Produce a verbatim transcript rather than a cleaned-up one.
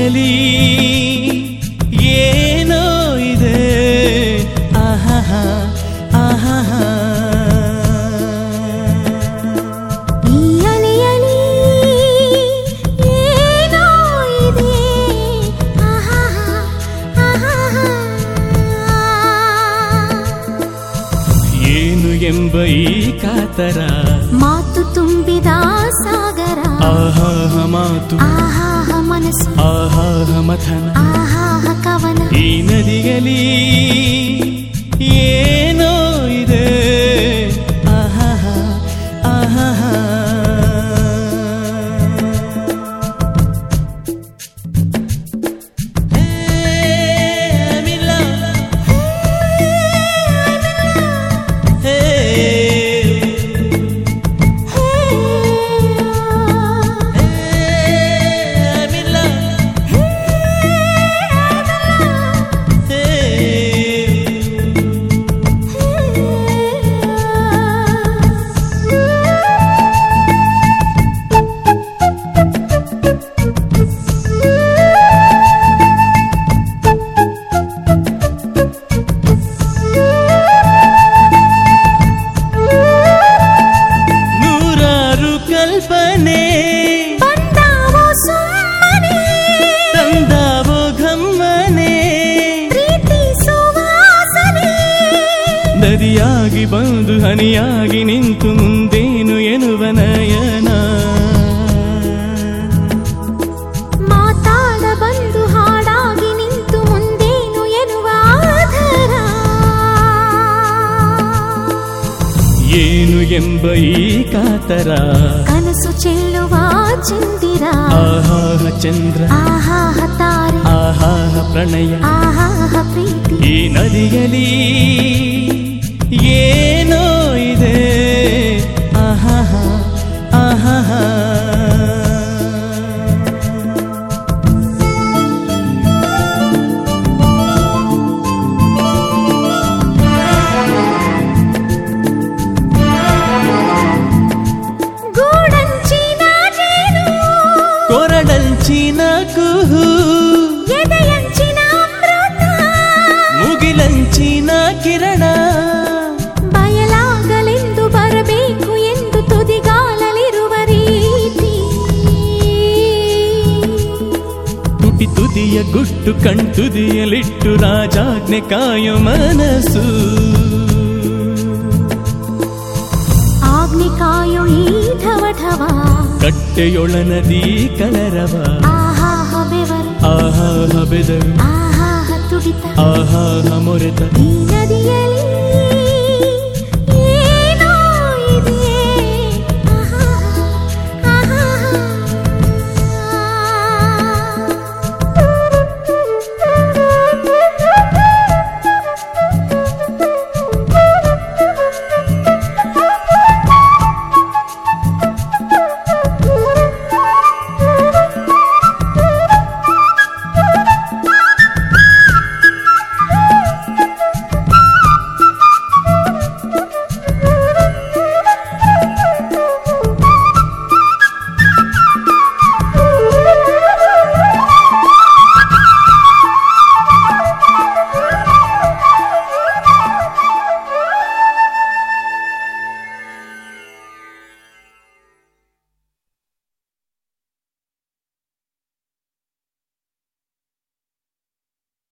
ನದಿಯಲಿ ಏನೋ ಇದೆ ಆಹಾ ಆಹಾ ಈ ಅಲೆಯಲಿ ಏನೋ ಇದೆ ಆಹಾ ಆಹಾ ಏನು ಎಂಬ ಈ ಕಾತರ ಮಾತು ತುಂಬಿದ ಸಾಗರ ಆಹಾ ಮಾತು ಆಹಾ ಮನಸ್ಸು ಆಹಾ ಮಥನ ಆಹಾ ಕವನ ಈ ನದಿಯಲಿ ಏನೋ ಇದೆ ಆಹಾ ಆಹಾ ನದಿಯಾಗಿ ಬಂದು ಹನಿಯಾಗಿ ನಿಂತು ಮುಂದೇನು ಎನ್ನುವ ನಯನ ಮಾತಾಡ ಬಂದು ಹಾಡಾಗಿ ನಿಂತು ಮುಂದೇನು ಎನ್ನುವ ಆಧಾರ ಏನು ಎಂಬ ಈ ಕಾತರ ಕನಸು ಚೆಲ್ಲುವ ಚಂದಿರ ಆಹಾ ಚಂದ್ರ ಆಹಾ ತಾರೆ ಆಹಾ ಪ್ರಣಯ ಆಹಾ ಪ್ರೀತಿ ಈ ನದಿಯಲಿ ಏನೋ ಇದೆ ಆಹಾ ಆಹಾ ಗೂಡಂಚಿನ ಜೇನು ಕೊರಡಂಚಿನ ಕುಹು ಎದೆಯಂಚಿನ ಅಮೃತ ಮುಗಿಲಂಚಿನ ಕಿರಣ ಬಯಲಾಗಲೆಂದು ಬರಬೇಕು ಎಂದು ತುದಿಗಾಲಲಿರುವ ರೀತಿ ತುಟಿ ತುದಿಯ ಗುಟ್ಟು ಕಣ್ತುದಿಯಲಿಟ್ಟು ರಾಜಾಜ್ಞೆ ಕಾಯೋ ಮನಸ್ಸು ಆಜ್ಞೆ ಕಾಯೋ ಈ ಢವ ಢವ ಕಟ್ಟೆಯೊಳ ನದಿ ಕಲರವ ಆಹಾ ಬೆವರು ಆಹಾ ಬೆದರು ಆಹಾ ತುಡಿತ ಆಹಾ ಮೊರೆತ ಈ ನದಿಯಲ್ಲಿ